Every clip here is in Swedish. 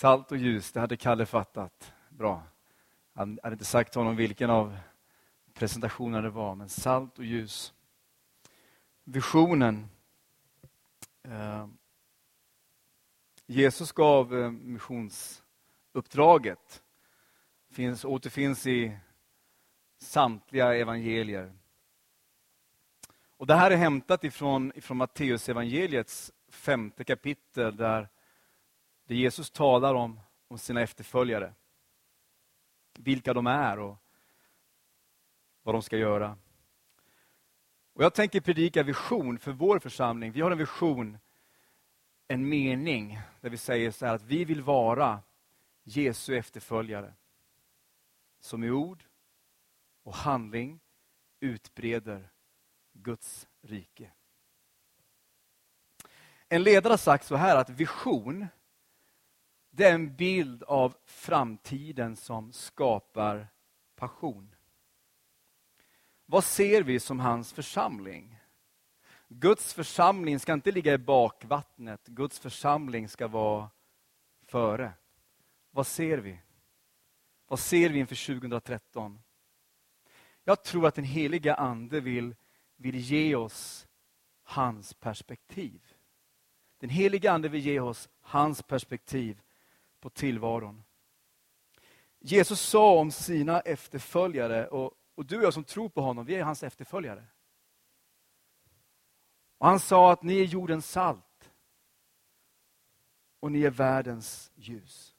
Salt och ljus, det hade Kalle fattat. Bra. Han hade inte sagt honom vilken av presentationerna det var, men salt och ljus. Visionen. Jesus gav missionsuppdraget. Återfinns i samtliga evangelier. Och det här är hämtat ifrån Matteus evangeliets 5:e kapitel där Jesus talar om sina efterföljare. Vilka de är och vad de ska göra. Och jag tänker predika vision för vår församling. Vi har en vision, en mening där vi säger så här att vi vill vara Jesu efterföljare. Som i ord och handling utbreder Guds rike. En ledare har sagt så här att vision, det är en bild av framtiden som skapar passion. Vad ser vi som hans församling? Guds församling ska inte ligga i bakvattnet. Guds församling ska vara före. Vad ser vi? Vad ser vi inför 2013? Jag tror att den heliga ande vill ge oss hans perspektiv. Den heliga ande vill ge oss hans perspektiv på tillvaron. Jesus sa om sina efterföljare, och du och jag som tror på honom, vi är hans efterföljare. Och han sa att ni är jordens salt och ni är världens ljus.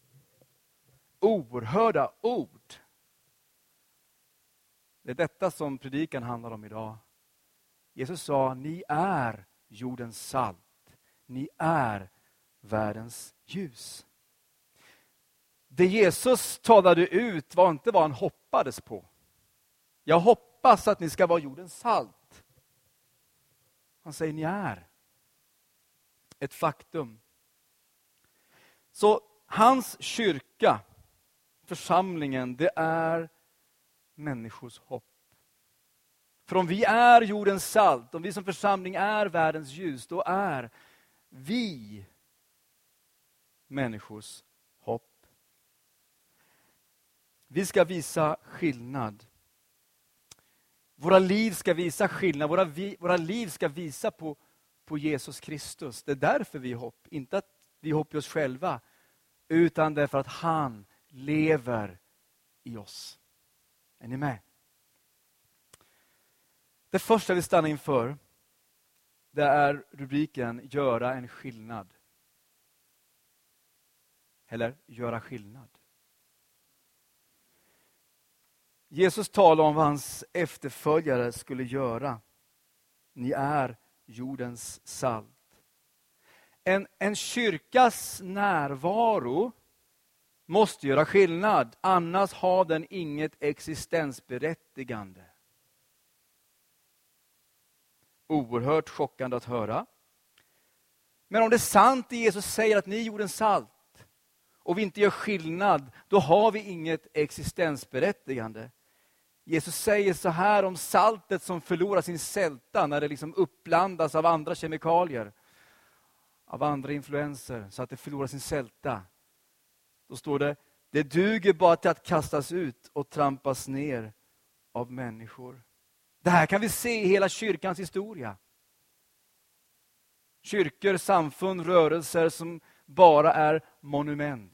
Oerhörda ord. Det är detta som predikan handlar om idag. Jesus sa, ni är jordens salt. Ni är världens ljus. Det Jesus talade ut var inte vad han hoppades på. Jag hoppas att ni ska vara jordens salt. Han säger, ni är ett faktum. Så hans kyrka, församlingen, det är människors hopp. För om vi är jordens salt, om vi som församling är världens ljus, då är vi människors hopp. Vi ska visa skillnad. Våra liv ska visa skillnad. Våra liv ska visa på Jesus Kristus. Det är därför vi är hopp. Inte att vi är hopp i oss själva, utan därför att han lever i oss. Är ni med? Det första vi stannar inför, det är rubriken göra en skillnad. Eller göra skillnad. Jesus talar om vad hans efterföljare skulle göra. Ni är jordens salt. En kyrkas närvaro måste göra skillnad. Annars har den inget existensberättigande. Oerhört chockande att höra. Men om det är sant det Jesus säger att ni är jordens salt och vi inte gör skillnad, då har vi inget existensberättigande. Jesus säger så här om saltet som förlorar sin sälta när det liksom uppblandas av andra kemikalier, av andra influenser, så att det förlorar sin sälta. Då står det duger bara till att kastas ut och trampas ner av människor. Det här kan vi se i hela kyrkans historia. Kyrkor, samfund, rörelser som bara är monument.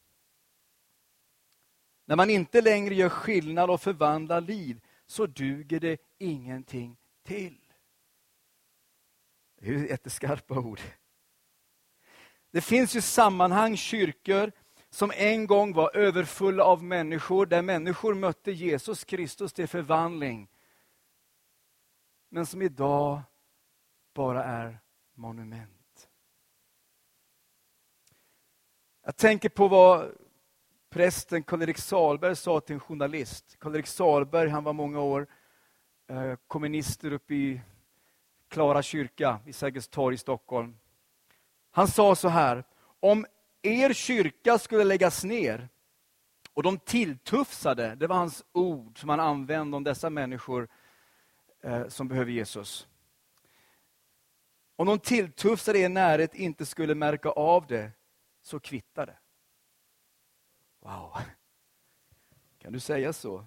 När man inte längre gör skillnad och förvandlar liv, så duger det ingenting till. Det är ju jätteskarpa ord. Det finns ju sammanhang, kyrkor, som en gång var överfulla av människor, där människor mötte Jesus Kristus till förvandling. Men som idag bara är monument. Jag tänker på vad prästen Karl-Erik Salberg sa till en journalist. Karl-Erik Salberg, han var många år kommunister uppe i Klara kyrka vid Sergels torg i Stockholm. Han sa så här: om er kyrka skulle läggas ner och de tilltufsade, det var hans ord som han använde om dessa människor som behöver Jesus. Om de tilltufsade i er närhet inte skulle märka av det, så kvittar det. Wow. Kan du säga så?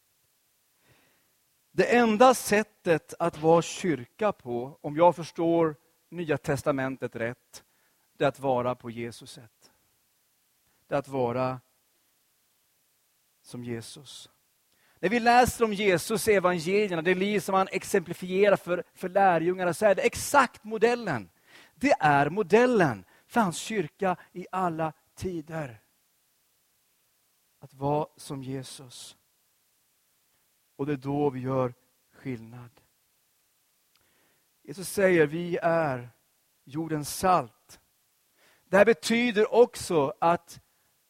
Det enda sättet att vara kyrka på, om jag förstår Nya testamentet rätt, det är att vara på Jesus sätt. Det är att vara som Jesus. När vi läser om Jesus i evangelierna, det liv som han exemplifierar för lärjungarna, så är det exakt modellen. Det är modellen för hans kyrka i alla tider. Att vara som Jesus. Och det är då vi gör skillnad. Jesus säger, vi är jordens salt. Det här betyder också att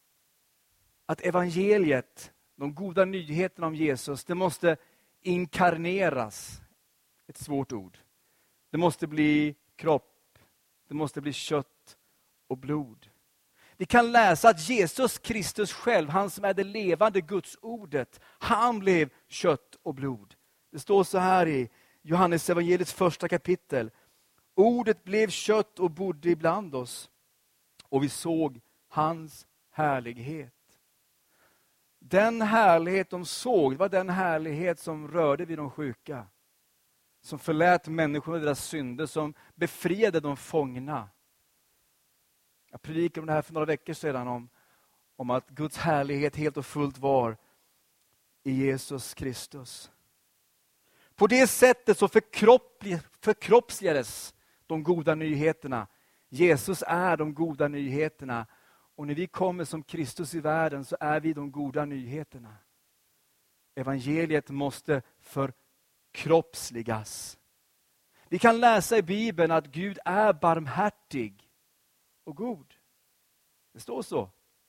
evangeliet, de goda nyheterna om Jesus, det måste inkarneras. Ett svårt ord. Det måste bli kropp. Det måste bli kött och blod. Vi kan läsa att Jesus Kristus själv, han som är det levande Guds ordet, han blev kött och blod. Det står så här i Johannes evangeliets 1 kapitel. Ordet blev kött och bodde ibland oss. Och vi såg hans härlighet. Den härlighet de såg var den härlighet som rörde vid de sjuka. Som förlät människorna deras synder, som befriade de fångna. Jag predikade om det här för några veckor sedan om att Guds härlighet helt och fullt var i Jesus Kristus. På det sättet så förkroppsligades de goda nyheterna. Jesus är de goda nyheterna. Och när vi kommer som Kristus i världen så är vi de goda nyheterna. Evangeliet måste förkroppsligas. Vi kan läsa i Bibeln att Gud är barmhärtig och god. Det står så.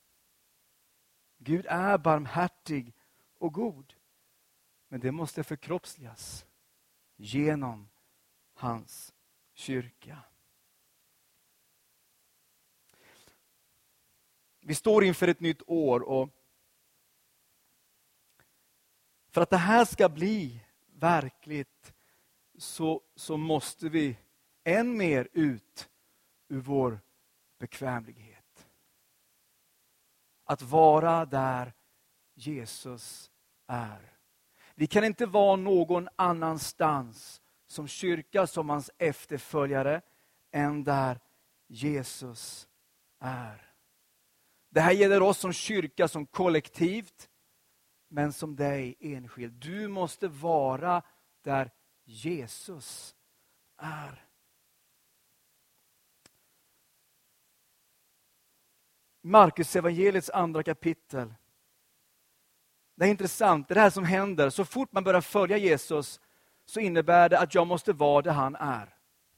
Gud är barmhärtig och god. Men det måste förkroppsligas genom hans kyrka. Vi står inför ett nytt år och för att det här ska bli verkligt så måste vi än mer ut ur vår bekvämlighet. Att vara där Jesus är. Vi kan inte vara någon annanstans som kyrka, som hans efterföljare, än där Jesus är. Det här gäller oss som kyrka, som kollektivt, men som dig enskild. Du måste vara där Jesus är. Markus evangeliets 2 kapitel. Det är intressant, det här som händer. Så fort man börjar följa Jesus så innebär det att jag måste vara där han är.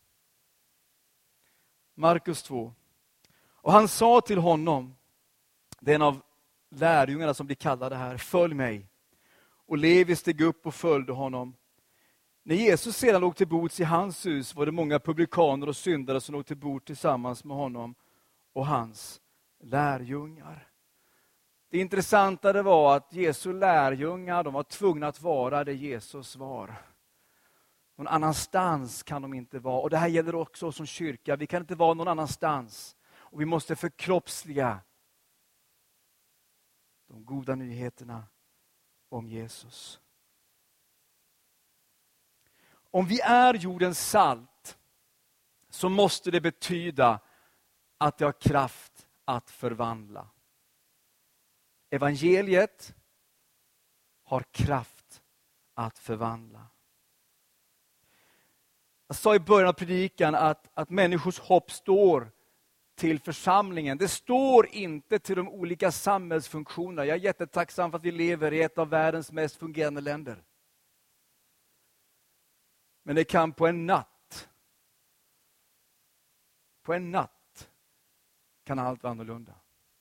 Markus 2. Och han sa till honom, det är en av lärjungarna som blir kallade här, följ mig. Och Levi steg upp och följde honom. När Jesus sedan låg till bords i hans hus var det många publikaner och syndare som låg till bord tillsammans med honom och hans lärjungar. Det intressanta det var att Jesu lärjungar, de var tvungna att vara det Jesus var. Någon annanstans kan de inte vara. Och det här gäller också som kyrka. Vi kan inte vara någon annanstans. Och vi måste förkroppsliga de goda nyheterna om Jesus. Om vi är jordens salt så måste det betyda att det har kraft att förvandla. Evangeliet har kraft att förvandla. Jag sa i början av predikan att människors hopp står till församlingen. Det står inte till de olika samhällsfunktionerna. Jag är jättetacksam för att vi lever i ett av världens mest fungerande länder. Men det kan på en natt kan allt vara annorlunda.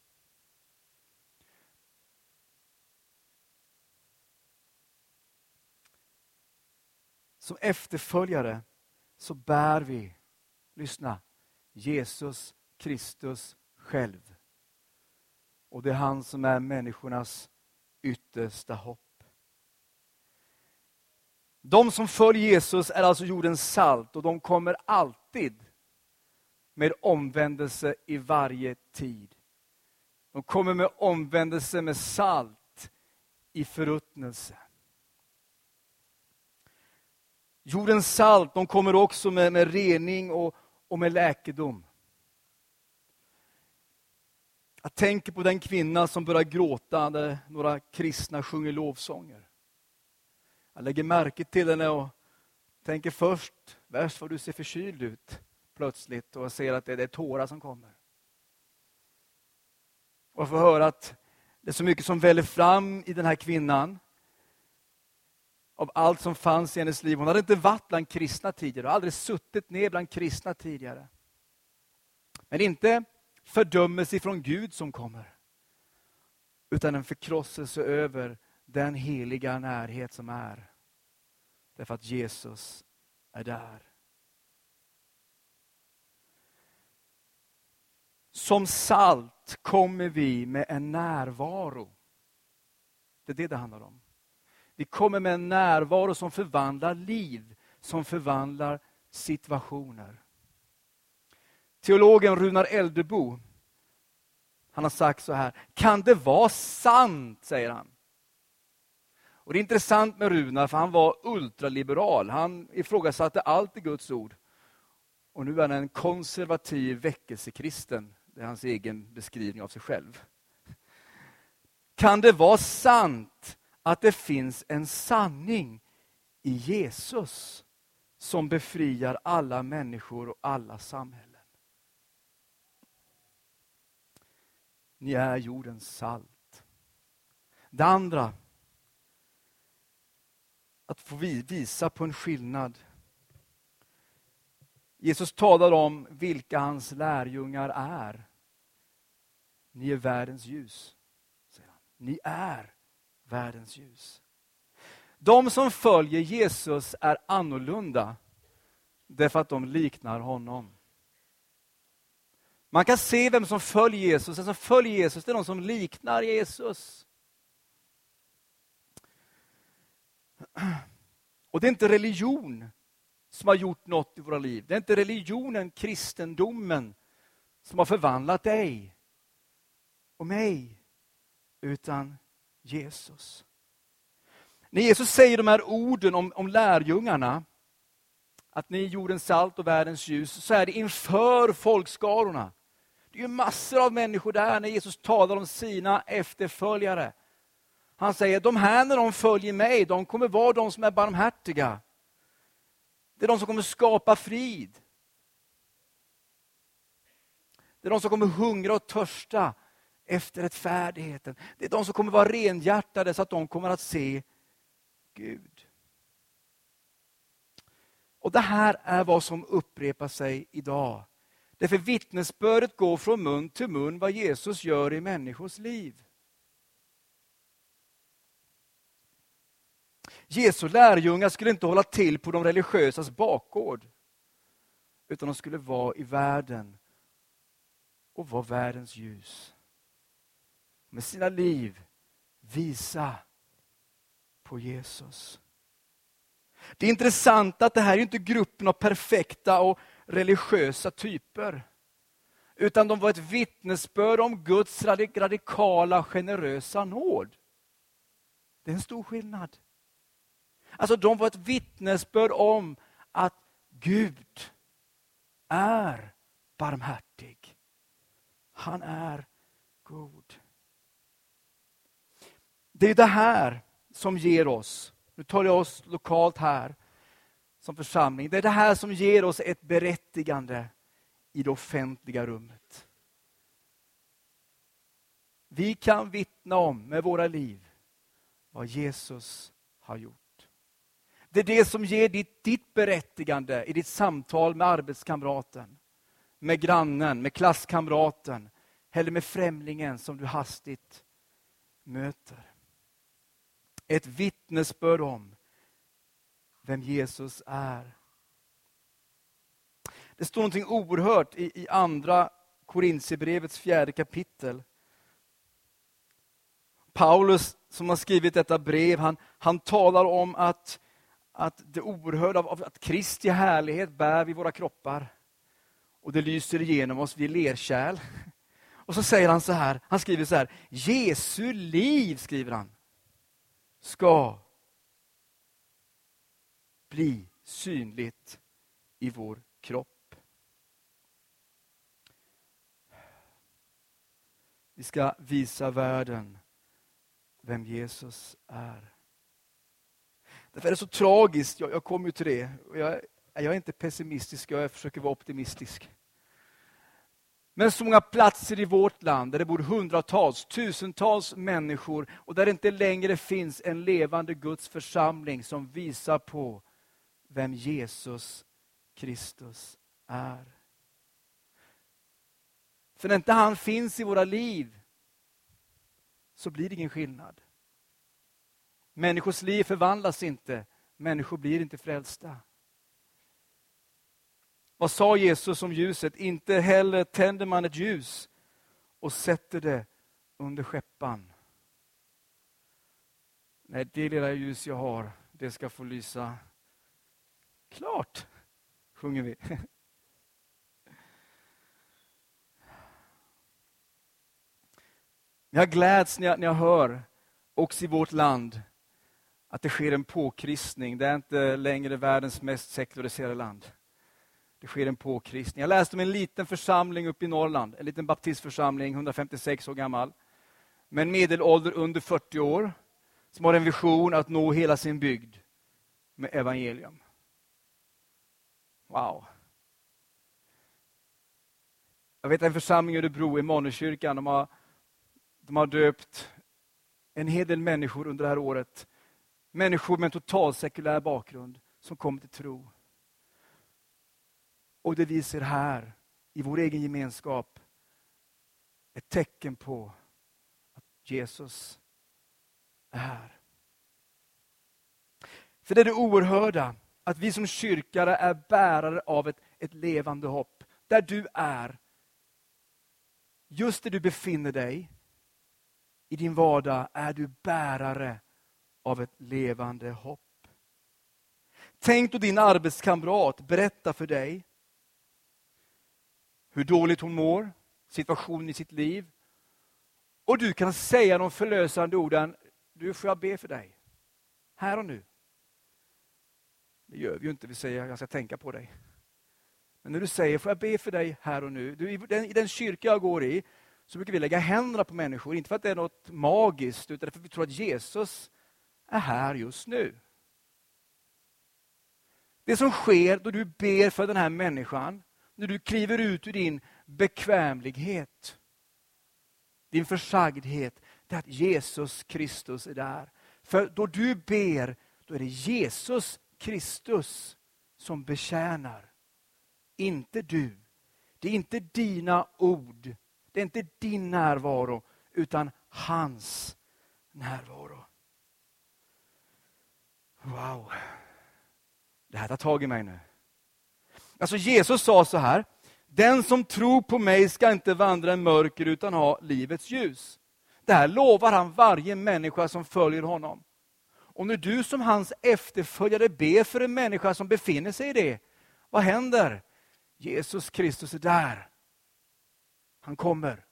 Som efterföljare så bär vi, lyssna, Jesus Kristus själv. Och det är han som är människornas yttersta hopp. De som följer Jesus är alltså jordens salt och de kommer alltid med omvändelse i varje tid. De kommer med omvändelse, med salt i förruttnelse. Jordens salt, de kommer också med rening och med läkedom. Jag tänker på den kvinna som börjar gråta när några kristna sjunger lovsånger. Jag lägger märke till henne och tänker först, värst vad du ser förkyld ut plötsligt, och jag ser att det är tårar som kommer. Och jag får höra att det är så mycket som väller fram i den här kvinnan. Av allt som fanns i hennes liv. Hon hade inte varit bland kristna tidigare. Aldrig suttit ner bland kristna tidigare. Men inte fördömelse från Gud som kommer. Utan en förkrosselse över den heliga närhet som är. Därför att Jesus är där. Som salt kommer vi med en närvaro. Det är det handlar om. Vi kommer med en närvaro som förvandlar liv, som förvandlar situationer. Teologen Runar Eldebo, han har sagt så här: kan det vara sant, säger han. Och det är intressant med Runar, för han var ultraliberal. Han ifrågasatte allt i Guds ord. Och nu är han en konservativ väckelsekristen. Det är hans egen beskrivning av sig själv. Kan det vara sant att det finns en sanning i Jesus som befriar alla människor och alla samhällen? Ni är jordens salt. Det andra, att få visa på en skillnad. Jesus talar om vilka hans lärjungar är. Ni är världens ljus, säger han. Ni är världens ljus. De som följer Jesus är annorlunda därför att de liknar honom. Man kan se vem som följer Jesus. Den som följer Jesus, det är de som liknar Jesus. Och det är inte religion som har gjort något i våra liv. Det är inte religionen, kristendomen, som har förvandlat dig och mig, utan Jesus. När Jesus säger de här orden om lärjungarna, att ni är jordens salt och världens ljus, så är det inför folkskarorna. Det är ju massor av människor där när Jesus talar om sina efterföljare. Han säger, de här när de följer mig, de kommer vara de som är barmhärtiga. Det är de som kommer skapa frid. Det är de som kommer hungra och törsta efter rättfärdigheten. Det är de som kommer vara renhjärtade så att de kommer att se Gud. Och det här är vad som upprepar sig idag. Därför vittnesbördet går från mun till mun vad Jesus gör i människors liv. Jesu lärjungar skulle inte hålla till på de religiösas bakgård, utan de skulle vara i världen och vara världens ljus. Med sina liv visa på Jesus. Det är intressant att det här är inte gruppen av perfekta och religiösa typer, utan de var ett vittnesbörd om Guds radikala, generösa nåd. Det är en stor skillnad. Alltså de var ett vittnesbörd om att Gud är barmhärtig. Han är god. Det är det här som ger oss, nu talar jag oss lokalt här som församling, det är det här som ger oss ett berättigande i det offentliga rummet. Vi kan vittna om med våra liv vad Jesus har gjort. Det är det som ger ditt berättigande i ditt samtal med arbetskamraten, med grannen, med klasskamraten eller med främlingen som du hastigt möter. Ett vittnesbörd om vem Jesus är. Det står någonting oerhört i andra Korintierbrevets 4:e kapitel. Paulus som har skrivit detta brev, han talar om att det oerhörda av att Kristi härlighet bär vid våra kroppar. Och det lyser igenom oss vid lerkärl. Och så säger han så här, han skriver så här: Jesu liv, skriver han, ska bli synligt i vår kropp. Vi ska visa världen vem Jesus är. Därför är det så tragiskt, jag kommer ju till det. Jag är inte pessimistisk, jag försöker vara optimistisk. Men så många platser i vårt land där det bor hundratals, tusentals människor och där det inte längre finns en levande Guds församling som visar på vem Jesus Kristus är. För när inte han finns i våra liv så blir det ingen skillnad. Människors liv förvandlas inte, människor blir inte frälsta. Vad sa Jesus om ljuset? Inte heller tänder man ett ljus och sätter det under skäppan. Nej, det lilla ljus jag har, det ska få lysa klart, sjunger vi. Jag gläds när jag hör också i vårt land att det sker en påkristning. Det är inte längre världens mest sekulariserade land. Det sker en påkristning. Jag läste om en liten församling uppe i Norrland. En liten baptistförsamling, 156 år gammal. Med en medelålder under 40 år. Som har en vision att nå hela sin bygd med evangelium. Wow. Jag vet en församling i Örebro, Immanuelskyrkan. De har döpt en hel del människor under det här året. Människor med en total sekulär bakgrund som kommer till tro. Och det vi ser här i vår egen gemenskap ett tecken på att Jesus är här. För det är det oerhörda att vi som kyrkare är bärare av ett levande hopp. Där du är, just där du befinner dig i din vardag, är du bärare av ett levande hopp. Tänk då din arbetskamrat berättar för dig hur dåligt hon mår, situationen i sitt liv. Och du kan säga de förlösande orden: du, får jag be för dig? Här och nu. Det gör vi ju inte, vi säger jag ska tänka på dig. Men när du säger, får jag be för dig här och nu? Du, i den kyrka jag går i så brukar vi lägga händerna på människor. Inte för att det är något magiskt, utan för att vi tror att Jesus är här just nu. Det som sker då du ber för den här människan, när du kliver ut ur din bekvämlighet, din försagdhet, det är att Jesus Kristus är där. För då du ber, då är det Jesus Kristus som betjänar. Inte du. Det är inte dina ord. Det är inte din närvaro, utan hans närvaro. Wow. Det här tar tag i mig nu. Alltså Jesus sa så här: den som tror på mig ska inte vandra i mörker utan ha livets ljus. Det här lovar han varje människa som följer honom. Och när du som hans efterföljare ber för en människa som befinner sig i det, vad händer? Jesus Kristus är där. Han kommer.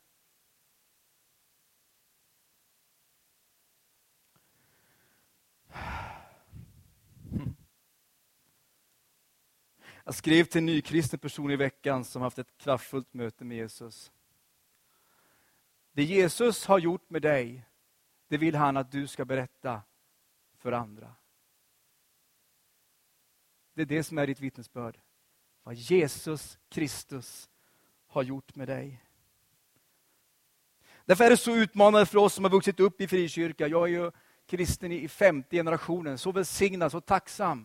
Jag skrev till en ny kristen person i veckan som haft ett kraftfullt möte med Jesus. Det Jesus har gjort med dig, det vill han att du ska berätta för andra. Det är det som är ditt vittnesbörd. Vad Jesus Kristus har gjort med dig. Därför är det så utmanande för oss som har vuxit upp i frikyrka. Jag är ju kristen i 50 generationen, så välsignad, så tacksam.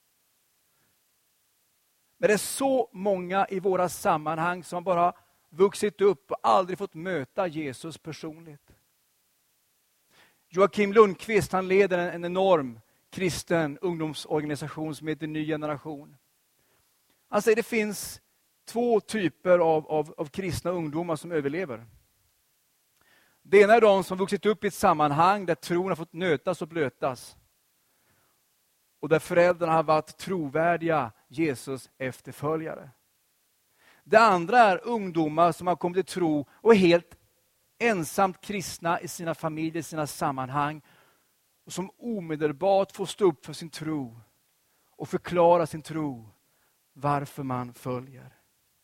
Men det är så många i våra sammanhang som bara vuxit upp och aldrig fått möta Jesus personligt. Joakim Lundqvist, han leder en enorm kristen ungdomsorganisation som heter Ny Generation. Han säger att det finns 2 typer av kristna ungdomar som överlever. Det ena är de som vuxit upp i ett sammanhang där tron har fått nötas och blötas. Och där föräldrarna har varit trovärdiga Jesus efterföljare. Det andra är ungdomar som har kommit till tro och är helt ensamt kristna i sina familjer, i sina sammanhang. Och som omedelbart får stå upp för sin tro och förklara sin tro, varför man följer.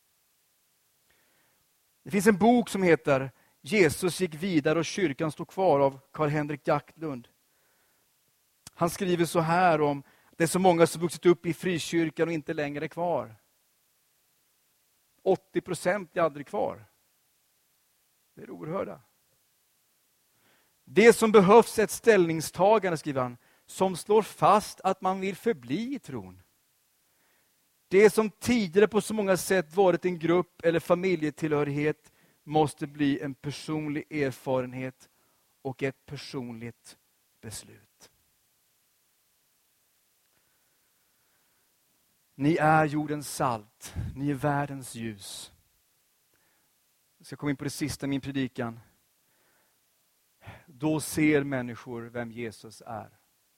Det finns en bok som heter Jesus gick vidare och kyrkan stod kvar av Karl-Henrik Jacklund. Han skriver så här om det är så många som vuxit upp i frikyrkan och inte längre är kvar. 80% är aldrig kvar. Det är oerhörda. Det som behövs är ett ställningstagande, skriver han, som slår fast att man vill förbli i tron. Det som tidigare på så många sätt varit en grupp eller familjetillhörighet måste bli en personlig erfarenhet och ett personligt beslut. Ni är jordens salt, ni är världens ljus. Jag ska komma in på det sista i min predikan. Då ser människor vem Jesus är.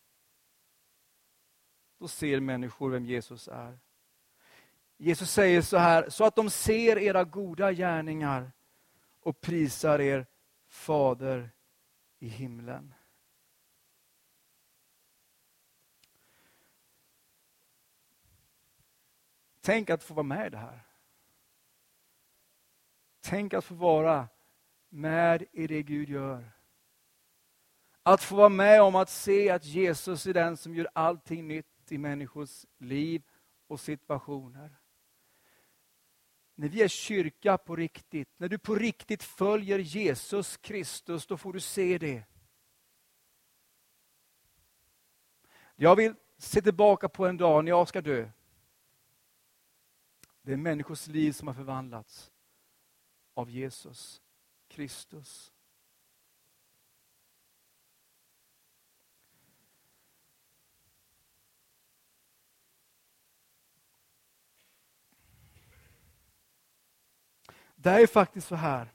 Då ser människor vem Jesus är. Jesus säger så här, så att de ser era goda gärningar och prisar er fader i himlen. Tänk att få vara med i det här. Tänk att få vara med i det Gud gör. Att få vara med om att se att Jesus är den som gör allting nytt i människors liv och situationer. När vi är kyrka på riktigt, när du på riktigt följer Jesus Kristus, då får du se det. Jag vill se tillbaka på en dag när jag ska dö. Det är människors liv som har förvandlats av Jesus Kristus. Det är faktiskt så här.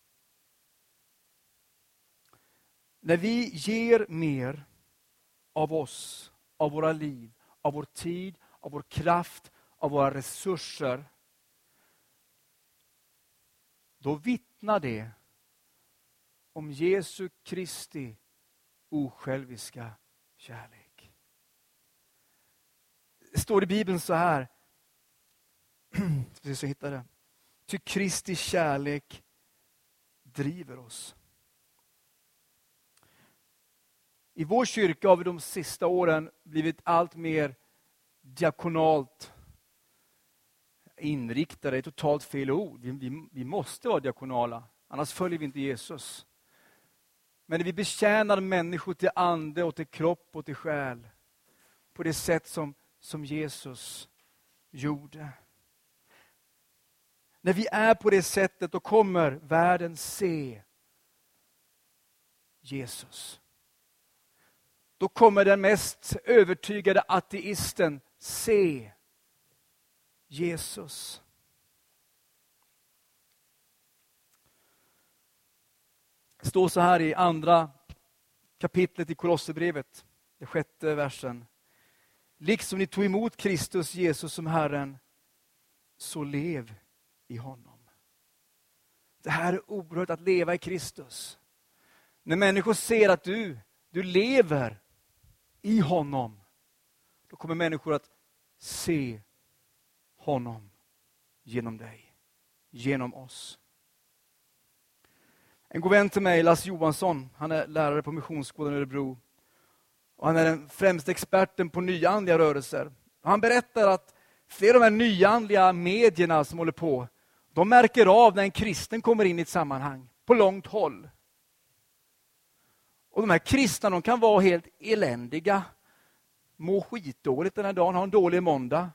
När vi ger mer av oss, av våra liv, av vår tid, av vår kraft, av våra resurser, då vittnar det om Jesu Kristi osjälviska kärlek. Det står i Bibeln så här. Så jag hittar det. Ty Kristi kärlek driver oss. I vår kyrka har vi de sista åren blivit allt mer diakonalt inriktade. Det är totalt fel ord. Vi måste vara diakonala, annars följer vi inte Jesus. Men vi betjänar människor till ande och till kropp och till själ på det sätt som Jesus gjorde. När vi är på det sättet, då kommer världen se Jesus. Då kommer den mest övertygade ateisten se Jesus. Det står så här i andra kapitlet i Kolosserbrevet, den 6:e versen. Liksom ni tog emot Kristus Jesus som Herren, så lev i honom. Det här är oerhört, att leva i Kristus. När människor ser att du lever i honom, då kommer människor att se honom genom dig, genom oss. En god vän till mig, Lars Johansson, han är lärare på Missionsskolan i Örebro. Och han är den främsta experten på nyandliga rörelser. Och han berättar att flera av de här nyandliga medierna som håller på, de märker av när en kristen kommer in i ett sammanhang på långt håll. Och de här kristna, de kan vara helt eländiga, må skitdåligt den här dagen, ha en dålig måndag.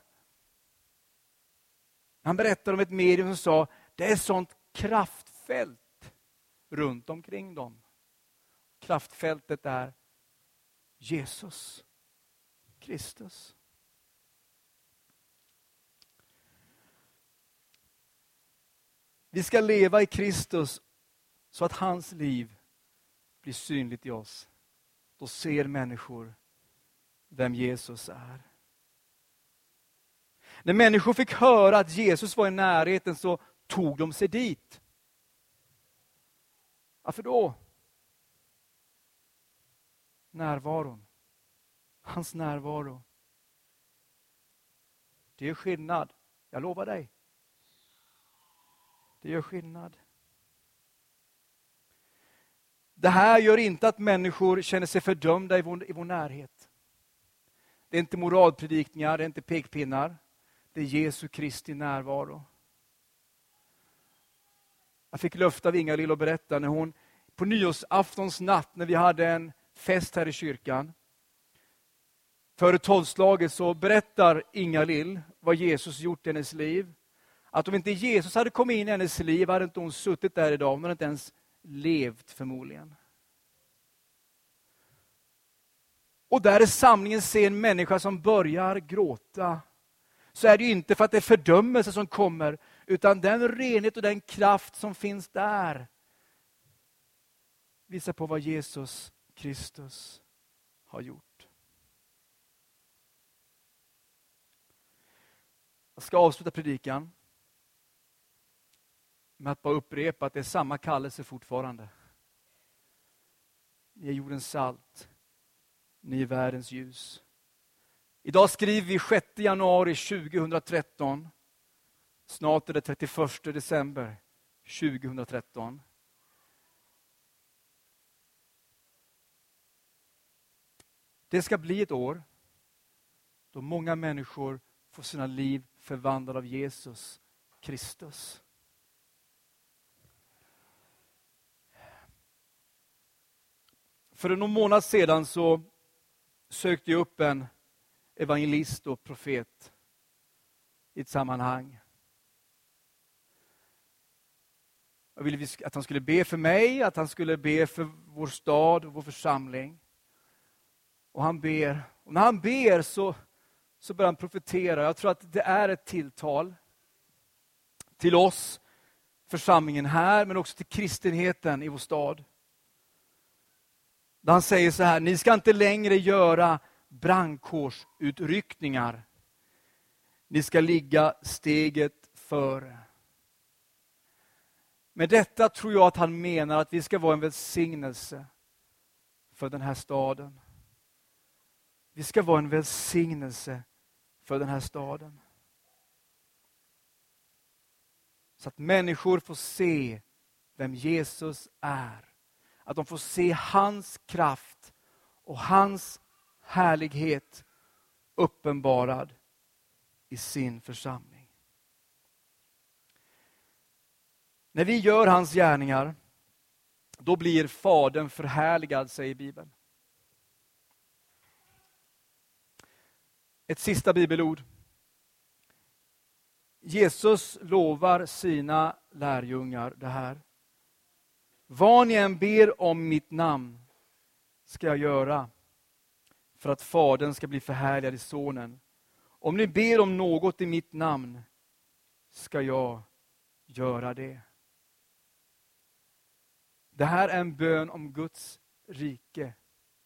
Han berättade om ett medium som sa, det är sånt kraftfält runt omkring dem. Kraftfältet är Jesus Kristus. Vi ska leva i Kristus så att hans liv blir synligt i oss. Då ser människor vem Jesus är. När människor fick höra att Jesus var i närheten så tog de sig dit. Varför då? Närvaron. Hans närvaro. Det är skillnad. Jag lovar dig. Det gör skillnad. Det här gör inte att människor känner sig fördömda i vår närhet. Det är inte moralpredikningar, det är inte pekpinnar. Det är Jesu Kristi närvaro. Jag fick löfte av Inga-Lill att berätta när hon på nyårsaftons natt, när vi hade en fest här i kyrkan. Före 12-slaget så berättar Inga-Lill vad Jesus gjort i hennes liv. Att om inte Jesus hade kommit in i hennes liv hade inte hon suttit där idag. Hon hade inte ens levt förmodligen. Och där i samlingen ser en människa som börjar gråta. Så är det ju inte för att det är fördömelse som kommer. Utan den renhet och den kraft som finns där visar på vad Jesus Kristus har gjort. Jag ska avsluta predikan med att bara upprepa att det är samma kallelse fortfarande. Ni är jordens salt. Ni är världens ljus. Idag skriver vi 6 januari 2013. Snart är det 31 december 2013. Det ska bli ett år då många människor får sina liv förvandlade av Jesus Kristus. För någon månad sedan så sökte jag upp en evangelist och profet i ett sammanhang. Jag ville att han skulle be för mig, att han skulle be för vår stad och vår församling. Och han ber. Och när han ber så börjar han profetera. Jag tror att det är ett tilltal till oss, församlingen här, men också till kristenheten i vår stad. Där han säger så här: ni ska inte längre göra brandkårsutryckningar. Ni ska ligga steget före. Med detta tror jag att han menar att vi ska vara en välsignelse för den här staden. Vi ska vara en välsignelse för den här staden. Så att människor får se vem Jesus är. Att de får se hans kraft och hans härlighet uppenbarad i sin församling. När vi gör hans gärningar, då blir Fadern förhärligad, säger Bibeln. Ett sista bibelord. Jesus lovar sina lärjungar det här. Vad ni än ber om mitt namn ska jag göra för att Fadern ska bli förhärligad i Sonen. Om ni ber om något i mitt namn ska jag göra det. Det här är en bön om Guds rike.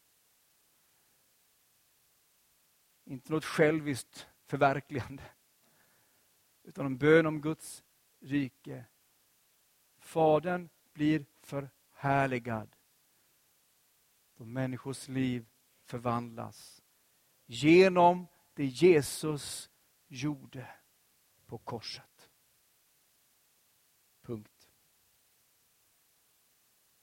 Inte något själviskt förverkligande. Utan en bön om Guds rike. Fadern blir förhärligad. Då människors liv förvandlas. Genom det Jesus gjorde på korset. Punkt.